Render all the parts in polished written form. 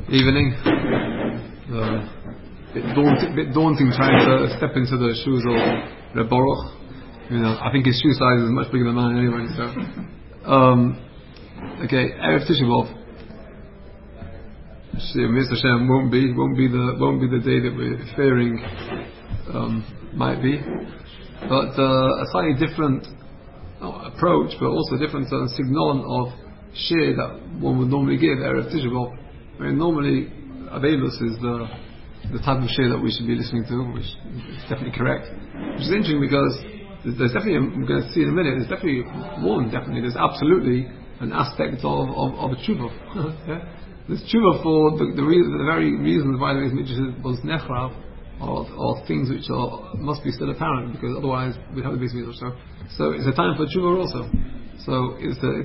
Evening. Bit daunting trying to step into the shoes of Reb Baruch. I think his shoe size is much bigger than mine anyway. So, okay, Erev Tisha B'Av. Mr. Hashem won't be the day that we're fearing might be, but a slightly different approach, but also different signal of shir that one would normally give Erev Tisha B'Av. I mean, normally Avelus is the type of shir that we should be listening to, which is definitely correct. Which is interesting because there's definitely, I'm going to see in a minute, there's absolutely an aspect of a tshuva. Yeah? There's tshuva for the very reasons why these mitzvahs was nechrav, or things which must be still apparent, because otherwise we'd have the base mitzvah. So it's a time for tshuva also. So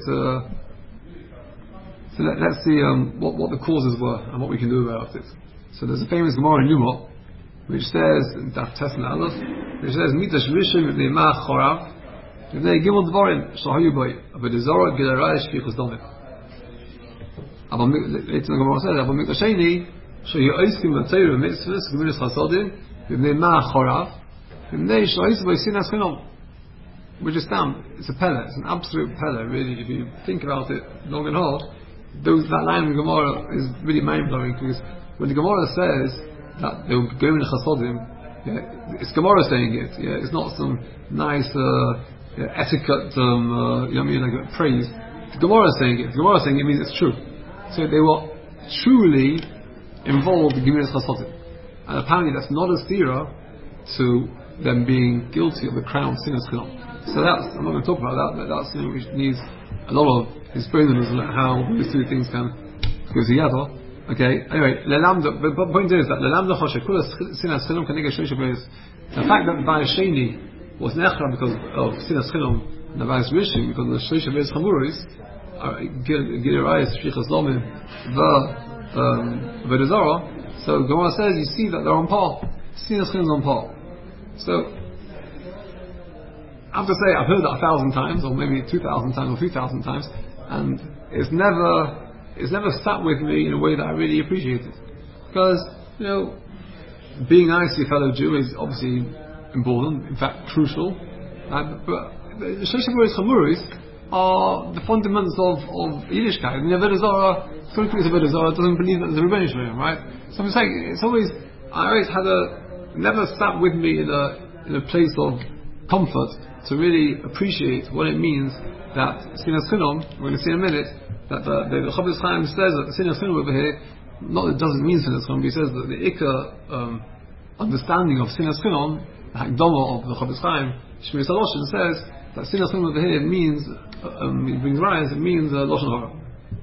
let's see what the causes were and what we can do about it. So there's a famous Gemara in Yuma, which says, Daf Tesla Aleph, which says, Mitash Rishon V'nei Ma'ach Chorav, V'nei Gimel Dvorim, Shahayu B'y, V'dezorah Gilarai Shpichus Domim. Aber it's the Gemara says, Aber Mitash Sheni, Shahayu Oiskim V'teiru Mitzvahs, Geminis Chasodim, V'nei Ma'ach Chorav, V'nei Shahayis B'y Sinas Chinom. Which is down, it's a pella, it's an absolute pella, really, if you think about it long and hard. That line in the Gemara is really mind-blowing, because when the Gemara says that they will go in Chasodim, it's Gemara saying it. It's not some nice etiquette, like praise. The Gemara is saying it. The Gemara is saying it means it's true. So they were truly involved in Gemilas Chasodim, and apparently that's not a stira to them being guilty of the crown sinas chinom. So I'm not going to talk about that, but that's which needs a lot of experience on how these two things can go together. Okay, anyway, the point is that the fact that Bayis Sheni was nechra because of Sinas Chinom, and the Bayis Rishon because of the Shloisha Beis Chamuris, Gilerais, Shpichus Domim, V'dezorah, so Gemara says you see that they're on par. Sinas Chinom is on par. So I have to say, I've heard that 1,000 times, or maybe 2,000 times, or 3,000 times, and it's never sat with me in a way that I really appreciate it. Because, being nice to your fellow Jew is obviously important, in fact crucial, but the Shloisha Beis Chamuris are the fundamentals of Yiddishkeit. I mean, Avodah Zarah, doesn't believe that there's a Rebbeinu Shalom, right? So I'm saying, I always never sat with me in a place of comfort to really appreciate what it means that Sinas Chinom, we're going to see in a minute, that the Chofetz Chaim says that the Sinas Chinom over here, not that it doesn't mean Sinas Chinom, but he says that the Ikka understanding of Sinas Chinom, the Hakdama of the Chofetz Chaim, Shmir Saloshin says that Sinas Chinom over here means, he brings rise, it means Lashon Hara.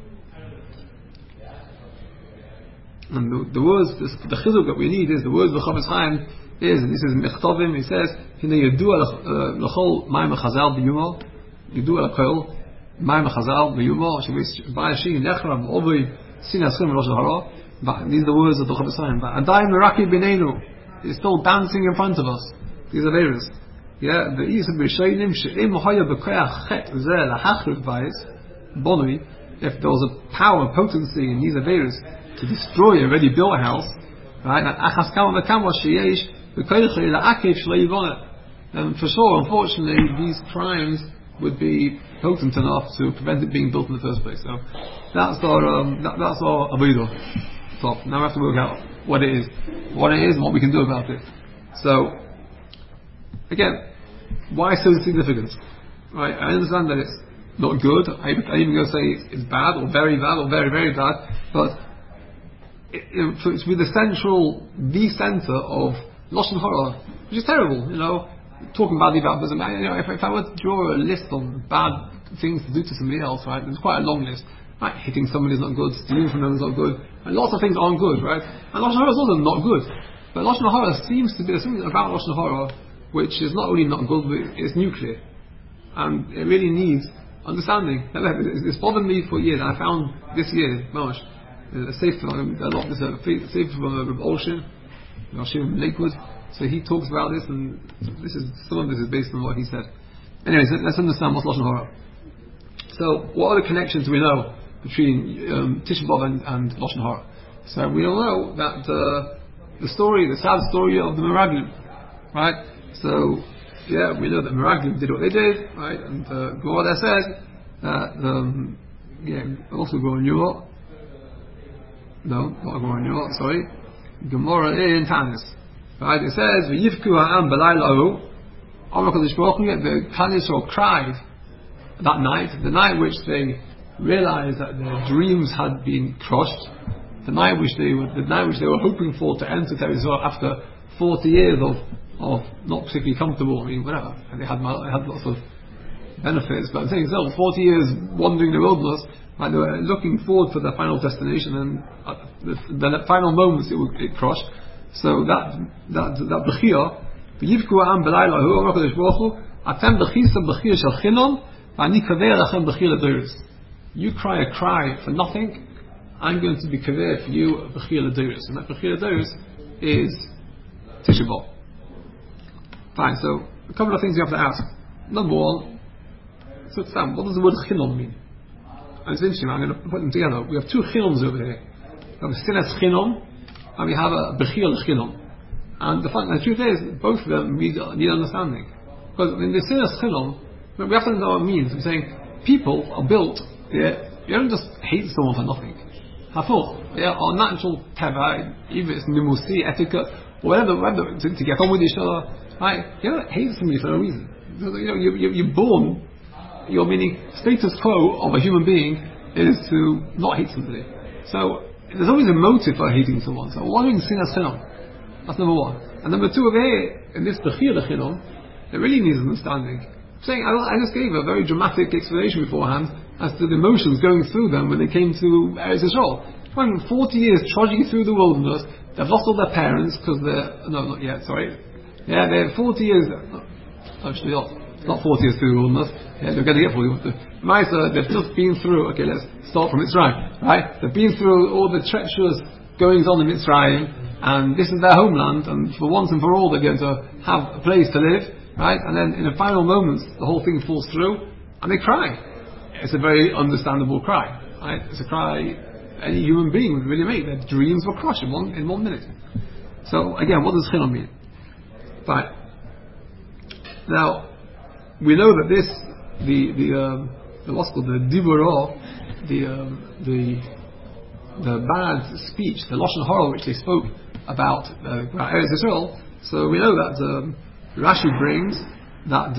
And the words, the chizuk that we need is the words of the Chofetz Chaim is, and this is Mechtovim, he says, Hine Yedua L'chol Mayim HaChazal B'Yuma, Yedua L'chol Mayim HaChazal B'Yuma, Bayis Sheni Nechra V'Ovei Sinas Chinom Lashon Hara. These are the words of the Chofetz Chaim. Adayim Meraki B'Neinu is still dancing in front of us. These are various. The Isa B'Sheinim She'im Haya B'Koyach Chet Zeh L'Hachriv Bayis Bonui. If there was a power, potency in these Averis to destroy a already built house, right? And for sure, unfortunately, these crimes would be potent enough to prevent it being built in the first place. So that's our avodah. So now we have to work out what it is and what we can do about it. So again, why so significant? Right? I understand that it's not good. I even go say it's bad or very bad or very, very bad, but for it to be the center of Lashon Hara, which is terrible, talking badly about Muslim. If I were to draw a list of bad things to do to somebody else, right, there's quite a long list. Right, hitting somebody is not good, stealing from them is not good, and lots of things aren't good, right? And Lashon Hara is also not good. But Lashon Hara seems to be, there's something about Lashon Hara which is not only not good, but it's nuclear. And it really needs understanding. It's bothered me for years. I found this year, Mamash, a safe from Reb Olshin, in Lakewood. So he talks about this, and some of this is based on what he said. Anyways, let's understand what's Lashon Hara. So, what are the connections we know between Tisha B'Av and Lashon Hara? So we all know that the sad story of the Meraglim, right? So yeah, we know that Meraglim did what they did, right? And Gemara says that also Gemara Newell. No, not Gemara Newell. Sorry, Gemara in Tanis, right? It says v'yivku ha'am b'laylahu. The Klal Yisrael cried that night, the night which they realized that their dreams had been crushed, the night which they were hoping for to enter Eretz Yisrael after 40 years of not particularly comfortable. I mean, whatever, and they had lots of benefits, but I'm saying so 40 years wandering the wilderness, and they were looking forward for their final destination, and the final moments it crushed. So that bechia. You cry a cry for nothing. I'm going to be kaver for you a bechir l'deiros, and that bechir l'deiros is Tisha B'Av. Fine. So a couple of things you have to ask. Number one, so Sam, what does the word chinon mean? And it's interesting. I'm going to put them together. We have two chinons over here. We have a sinas chinon, and we have a bechir l'chinon. And the truth is, both of them need understanding. Because in the sinas chinon, we have to know what it means. I'm saying people are built. Yeah, you don't just hate someone for nothing. Hafuch, our natural teva, either it's nimusi, etiquette, or whatever, to get on with each other. Right? You don't hate somebody for no reason. You're born. Your meaning status quo of a human being is to not hate somebody. So there's always a motive for hating someone. So what is sinas chinon? That's number one. And number two, over here, in this bechir l'chinon, it really needs understanding. I'm saying, I just gave a very dramatic explanation beforehand as to the emotions going through them when they came to Eretz Yisrael. 40 years trudging through the wilderness, they've lost all their parents because not yet, sorry. Yeah, they're 40 years, actually not 40 years through the wilderness. Yeah, they're going to get 40. They've just been through, okay, let's start from Mitzrayim, right? They've been through all the treacherous goings on in Mitzrayim, and this is their homeland, and for once and for all they're going to have a place to live, right? And then in the final moments the whole thing falls through and they cry. It's a very understandable cry, right? It's a cry any human being would really make. Their dreams were crushed in 1 minute. So again, what does chinon mean? Right. Now we know that this what's called the divorah, the bad speech, the lashon hara which they spoke about Eretz Yisrael. So we know that Rashi brings that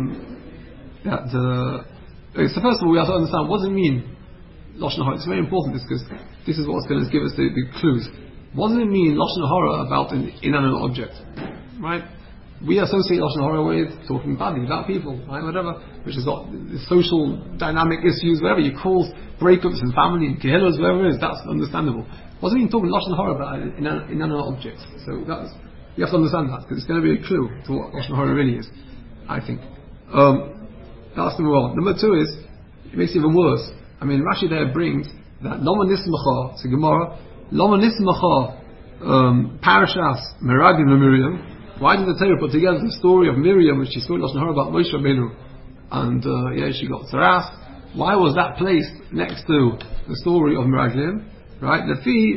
so first of all we have to understand what does it mean lashon hara. It's very important because this is what's going to give us the clues. What does it mean lashon hara about an inanimate object, right? We associate lashon hara with talking badly about people, right? Whatever, which has got social dynamic issues, whatever you call breakups in family, and kehillas, whatever it is, that's understandable. What does it mean talking lashon hara about inanimate objects? So you have to understand that because it's going to be a clue to what lashon hara really is, I think. That's number one. Number two is it makes it even worse. I mean, Rashi there brings that Lama Nismacha, it's a Gemara, Lama Nismacha Parashas Meraglim Miriam. Why did the Torah put together the story of Miriam when she spoke lashon hara about Moshe Rabbeinu, and she got tzaras? Why was that placed next to the story of Meraglim? Right? The fi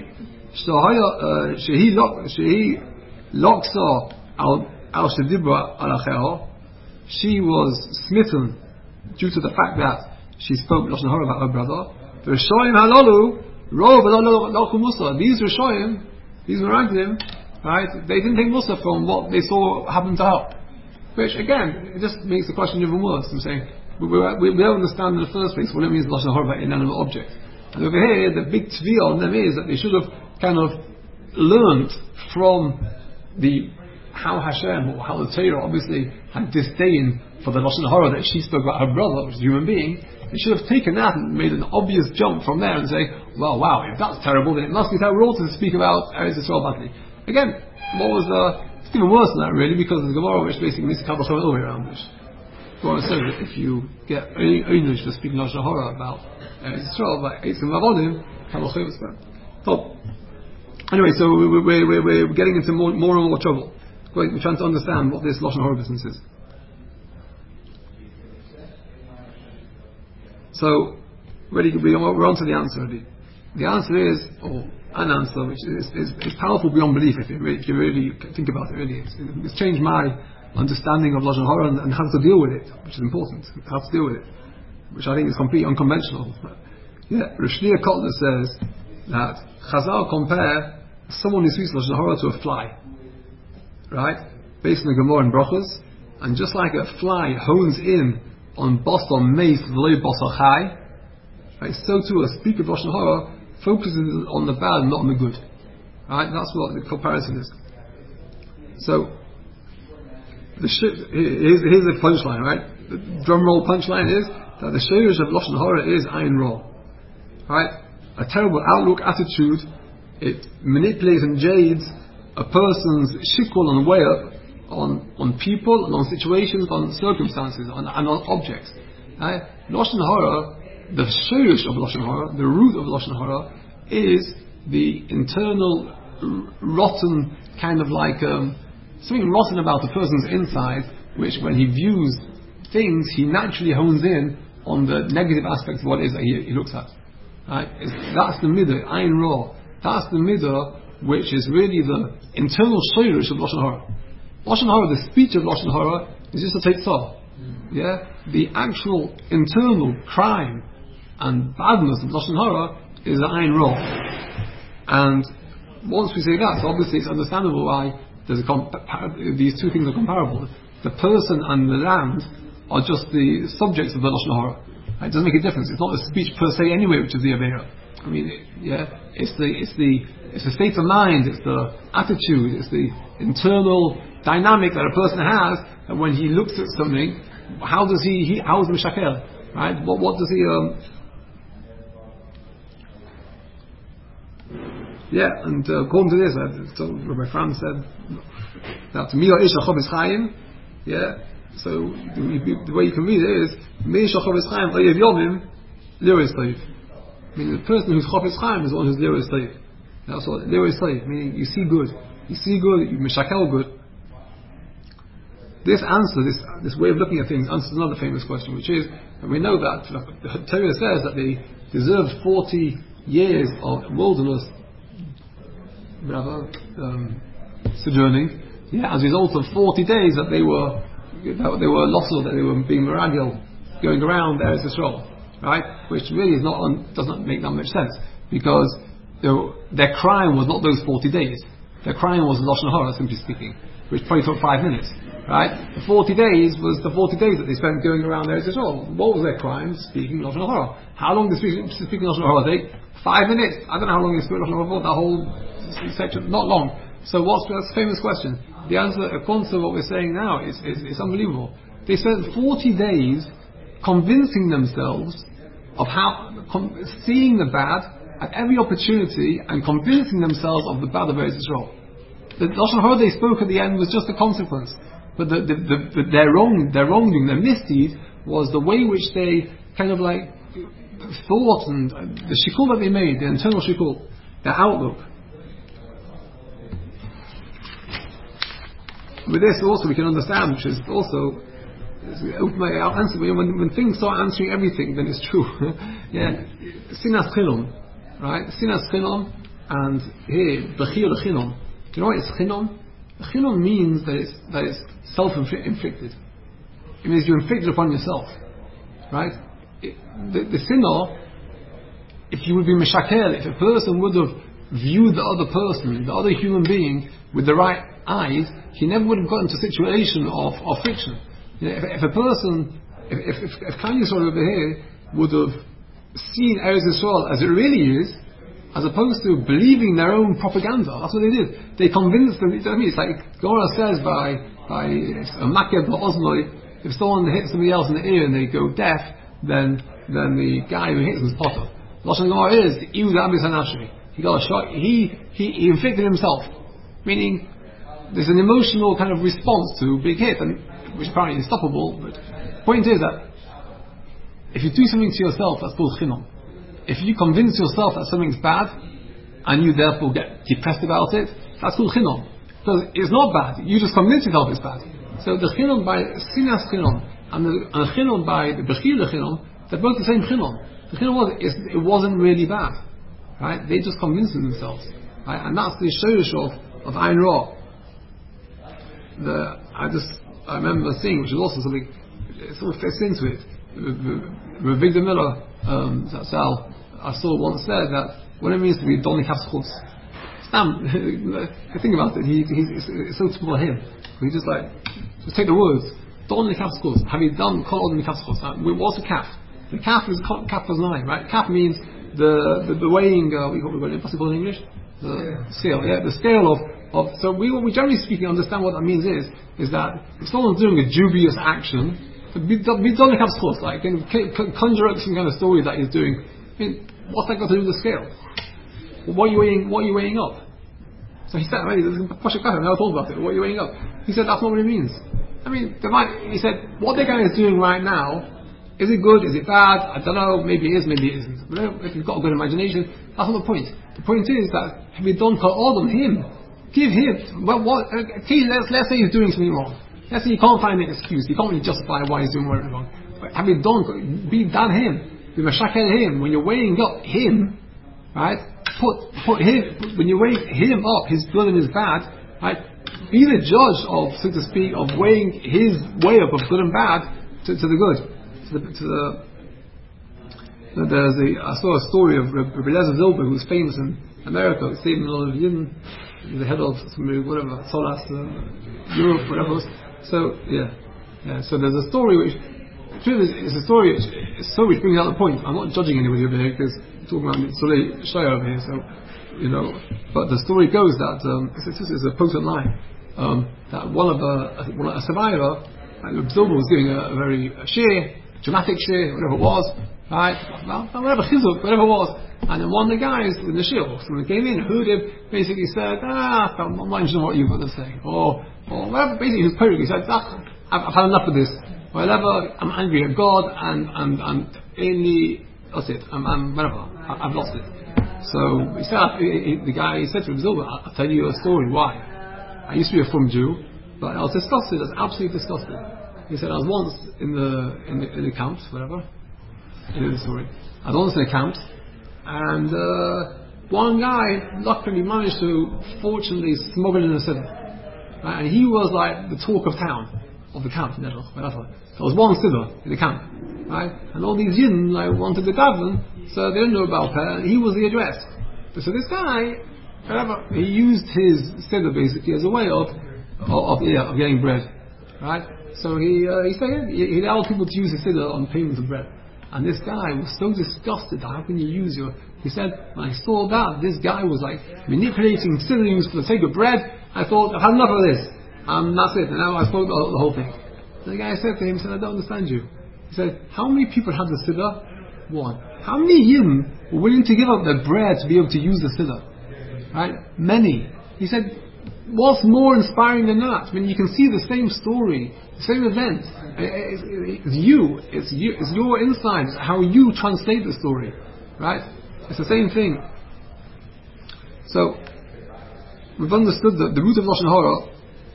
shehi loksa al shedibra al. She was smitten due to the fact that she spoke lashon hara about her brother. The Rishonim halalu rov lo musa. These Rishonim, these Meraglim, right? They didn't take musa from what they saw happen to her. Which again, it just makes the question even worse. I'm saying we don't understand in the first place what it means lashon hara about inanimate object. And over here, the big tviyah on them is that they should have kind of learned from how Hashem or how the Torah obviously had disdain for the lashon hara that she spoke about her brother, which is a human being. They should have taken that and made an obvious jump from there and say, well, wow, if that's terrible, then it must be terrible to speak about Eretz Yisrael badly. Again, it's even worse than that really, because there's a Gemara which basically makes a couple all the way around. Which Gemara says that if you get English for speaking lashon hara about Eretz Yisrael, like Eitzim Avodim, so anyway, so we're getting into more and more trouble. We're trying to understand what this lashon hara business is. So, we're on to the answer already. The answer is, or an answer which is powerful beyond belief if you really think about it. Really, it's changed my understanding of Lashon Hara and how to deal with it, which is important. How to deal with it, which I think is completely unconventional. Yeah, Rosh Shneir Kotler says that Chazal compare someone who speaks Lashon Hara to a fly, right? Based on the Gemara in Brachos, and just like a fly hones in on basar meis v'lo basar chai, right? So too a speaker of Lashon Hara focuses on the bad, not on the good. Right? That's what the comparison is. So, here's the punchline, right? The drum roll punchline is that the shirish of Lashon Hara is ayin ra. Right? A terrible outlook, attitude. It manipulates and jades a person's shikul and way up on people and on situations, on circumstances, and on objects. Right? Lashon Hara, the shirish of Lashon Hara, the root of Lashon Hara, is the internal rotten kind of like something rotten about the person's inside, which when he views things, he naturally hones in on the negative aspects of what it is that he looks at. Right? That's the midah, ayin ra. That's the midah which is really the internal shirish of Lashon Hara. Lashon Hara, the speech of Lashon Hara, is just a teitzah. Yeah? The actual internal crime and badness of Lashon Hara is the ayin ra. And once we say that, so obviously it's understandable why these two things are comparable. The person and the land are just the subjects of the Lashon Hara. It doesn't make a difference. It's not the speech per se anyway, which is the Avera. I mean, it's the state of mind, it's the attitude, it's the internal dynamic that a person has, and when he looks at something, how is the Mishakel? Right? What does he and according to this, Rabbi Franz said that Mila Isha Chovis Chaim. So the way you can read it is Mila Isha Chovis Chaim Oyev Yomim Liris Toiv. Meaning the person who's Chovis Chaim is the one who's Liris Toiv. That's what Liris Toiv, meaning you see good, you Mishakel good. This answer, this way of looking at things, answers another famous question, which is, and we know that the Torah says that they deserved 40 years of wilderness sojourning, as a result of 40 days that they were lost, or that they were being meragel, going around Eretz Yisrael, right? Which really does not make that much sense, because their crime was not those 40 days. Their crime was Lashon Hara, simply speaking, which probably took 5 minutes, right? The 40 days was the 40 days that they spent going around Eretz Yisrael. What was their crime? Speaking Lashon Hara. How long did speaking Lashon Hara take? 5 minutes. I don't know how long they spoke Lashon Hara for, that whole section, not long. So what's the famous question? The answer, according to what we're saying now, is unbelievable. They spent 40 days convincing themselves of seeing the bad at every opportunity and convincing themselves of the bad of Eretz Yisrael. The Lashon Hara they spoke at the end was just a consequence, but their wrongdoing, their misdeed, was the way which they kind of like thought, and the shikul that they made, the internal shikul, their outlook. With this also we can understand, which is also my answer. When things start answering everything, then it's true. Sinas Chinom, right? Sinas Chinom, and here Bechir Chinom. Do you know what is Chinom? Chinom means that it's self-inflicted. It means you inflict it upon yourself, right? The sinner, if you would be Meshakel, if a person would have viewed the other person, the other human being, with the right eyes, he never would have gotten into a situation of friction. If a person, if Kanye Yisrael over here would have seen Eretz Yisrael as it really is, as opposed to believing their own propaganda, that's what they did. They convinced them. I mean, it's like Gemara says by a maked ba'oznoi, if someone hits somebody else in the ear and they go deaf, then the guy who hits them is potter. Lashon Gemara is Iud Abis Hanashri. He got a shot. He inflicted himself, meaning there's an emotional kind of response to being hit, and which apparently is stoppable. But the point is that if you do something to yourself, that's called chinom. If you convince yourself that something's bad, and you therefore get depressed about it, that's called chinom. Because it's not bad. You just convince yourself it's bad. So the chinom by sinas chinom and the chinom by the bechir chinom, they're both the same chinom. The chinom it wasn't really bad. right? They just convince themselves, right? And that's the shorish of Ayn Ra. I remember seeing, which is also something, it sort of fits into it. Victor Miller, Sal, I saw once said that what it means to be Don Kapschutz. Stam, think about it, it's so typical of him. He just take the words, Don Kapschutz, have you done Kol Odom Kapschutz? What's a kaf? The kaf is kaf nine, right? Kaf means the weighing, what's it called in English? The scale, the scale of so we generally speaking understand what that means is that if someone's doing a dubious action, be done like conjure up some kind of story that he's doing. I mean, what's that got to do with the scale? What are you weighing up? So he said, I never thought about it. What are you weighing up? He said that's not what it means. I mean, he said what the guy is doing right now, is it good? Is it bad? I don't know. Maybe it is. Maybe it isn't. But if you've got a good imagination, that's not the point. The point is that have you done all of him? Give him. Well, let's say he's doing something wrong. Let's say you can't find an excuse. You can't really justify why he's doing whatever wrong. But have you done? Be done him. Be mashakel him. When you're weighing up him, right? Put him. When you weigh him up, his good and his bad, right? Be the judge of, so to speak, of weighing his way up of good and bad to the good. I saw a story of Rabbi Eliezer Zilber, who's famous in America, saving a lot of Yidden, the head of whatever, Solas, Europe, whatever. So so there's a story which it's a story which brings out the point. I'm not judging anybody over here because I'm talking about Tzolei Shaya over here, so but the story goes that it's a potent line that a survivor, like Zilber was giving a very dramatic shir, whatever it was, right? Whatever it was. And then one of the guys in the shir, someone came in, heard him, basically said, I'm not interested in what you've got to say. Or whatever, basically he was perfect. He said, I've had enough of this. Whatever, I'm angry at God, and that's it. Whatever, I've lost it. So he said, the guy said to him, I'll tell you a story, why? I used to be a Frum Jew, but I was disgusted, I was absolutely disgusted. He said, I was once in the camp, whatever. Sorry. I was once in a camp, and one guy luckily managed to, fortunately, smuggle in a siddur. Right? And he was like the talk of town, of the camp, whatever. There was one siddur in the camp, right? And all these Yidden wanted to daven, so they didn't know about her, and he was the address. So this guy, whatever, he used his siddur basically as a way of getting bread, right? So he allowed people to use his siddur on payment of bread. And this guy was so disgusted, how can you use he said, when I saw that, this guy was manipulating siddur for the sake of bread, I thought, I've had enough of this. And that's it, and now I spoke the whole thing. The guy said to him, I don't understand you. He said, how many people had the siddur? One. How many Yidden were willing to give up their bread to be able to use the siddur? Right? Many. He said, what's more inspiring than that? I mean, you can see the same story, the same event. It's your insights, how you translate the story, right? It's the same thing. So we've understood the root of Lashon Hara.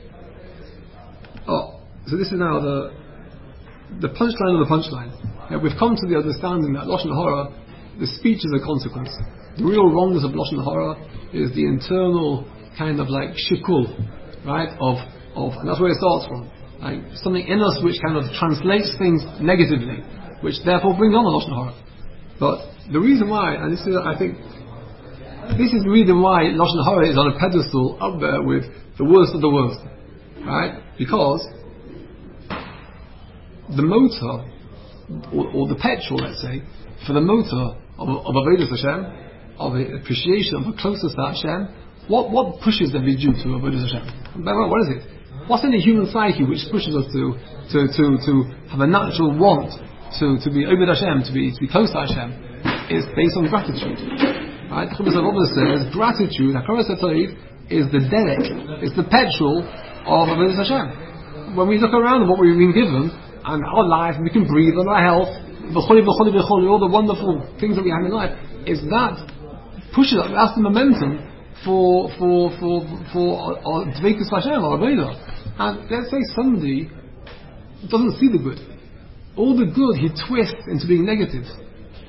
So this is now the punchline of the punchline. We've come to the understanding that Lashon Hara, the speech is a consequence. The real wrongness of Lashon Hara is the internal kind of shikul, right? And that's where it starts from. Something in us which kind of translates things negatively, which therefore brings on the Lashon Hara. But the reason why, and this is, I think, this is the reason why Lashon Hara is on a pedestal up there with the worst of the worst, right? Because the motor, or the petrol, let's say, for the motor of Avodas Hashem, of the appreciation of a closeness to Hashem, what pushes the Jew to Avodas Hashem? What is it? What's in the human psyche which pushes us to have a natural want to be Avodas Hashem, to be close to Hashem? Is based on gratitude. Right? Chumash Avodah says gratitude, Hakaras HaTorah, is the derek, is the petrol of Avodas Hashem. When we look around at what we've been given, and our life, we can breathe, and our health, all the wonderful things that we have in life, is that pushes us, that's the momentum for Dveikus Hashem or Avodah. And let's say somebody doesn't see the good. All the good he twists into being negative.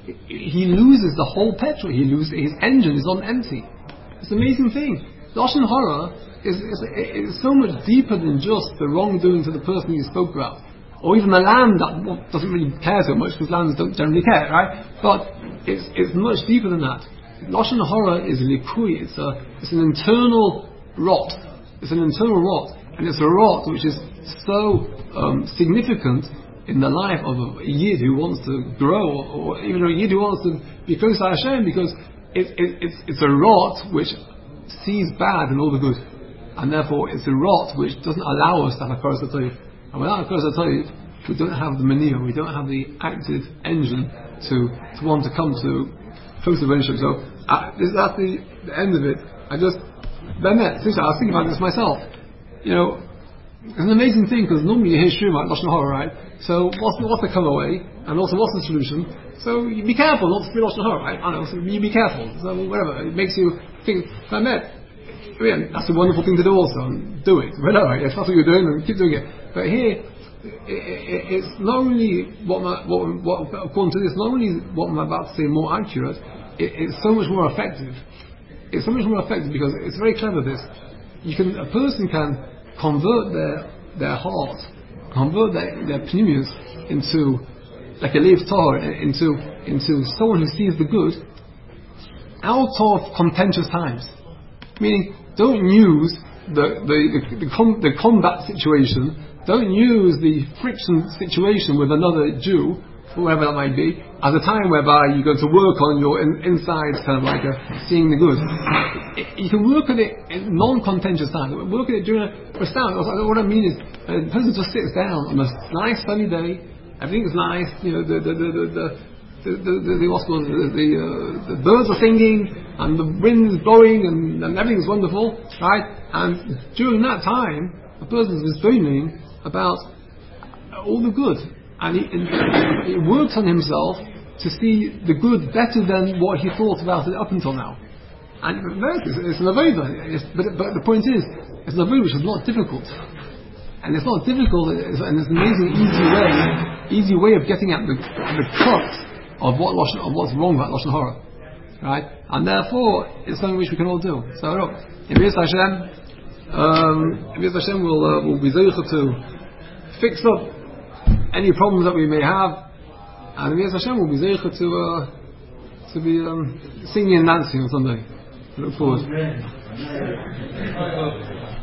he loses the whole petrol. He loses his engine is on empty. It's an amazing thing. Lashon Hara is so much deeper than just the wrongdoing to the person you spoke about, or even the land that doesn't really care so much, because lands don't generally care, right? But it's much deeper than that. Lashon Hara is likui. It's an internal rot. It's an internal rot, and it's a rot which is so significant in the life of a yid who wants to grow, or even a yid who wants to be close to Hashem, because it's a rot which sees bad in all the good, and therefore it's a rot which doesn't allow us to have a Koros HaTov. And without a Koros HaTov, we don't have the manure, we don't have the active engine to want to come to close relationship. So that's the end of it. I was thinking about this myself. It's an amazing thing, because normally you hear Shema about Lashon Hara, right? So what's the come away, and also what's the solution? So you be careful not to speak Lashon Hara, right? I know, so you be careful. So whatever, it makes you think. That's a wonderful thing to do also, and do it. Whatever, if that's what you're doing, then keep doing it. But here, it's not only what according to this, not only what I'm about to say more accurate, it's so much more effective. It's so much more effective because it's very clever. This, a person can convert their heart, convert their pneumius into like a leaf tahor, into someone who sees the good out of contentious times. Meaning, don't use the combat situation. Don't use the friction situation with another Jew, whoever that might be, as a time whereby you're going to work on your inside, kind of like seeing the good. You can work at it in non-contentious times. Work at it during a stand. What I mean is, the person just sits down on a nice sunny day. Everything is nice. The birds are singing and the wind is blowing and everything is wonderful, right? And during that time, a person is dreaming about all the good, and he works on himself to see the good better than what he thought about it up until now. And it's an avodah. But the point is, it's an avodah which is not difficult, and it's not difficult, and it's an amazing, easy way of getting at the crux of what's wrong about Lashon Hara, right? And therefore, it's something which we can all do. So look, if Yis Hashem will be zeicha to fix up any problems that we may have, and Yis Hashem will be zeicha to be singing and dancing on Sunday. I look forward.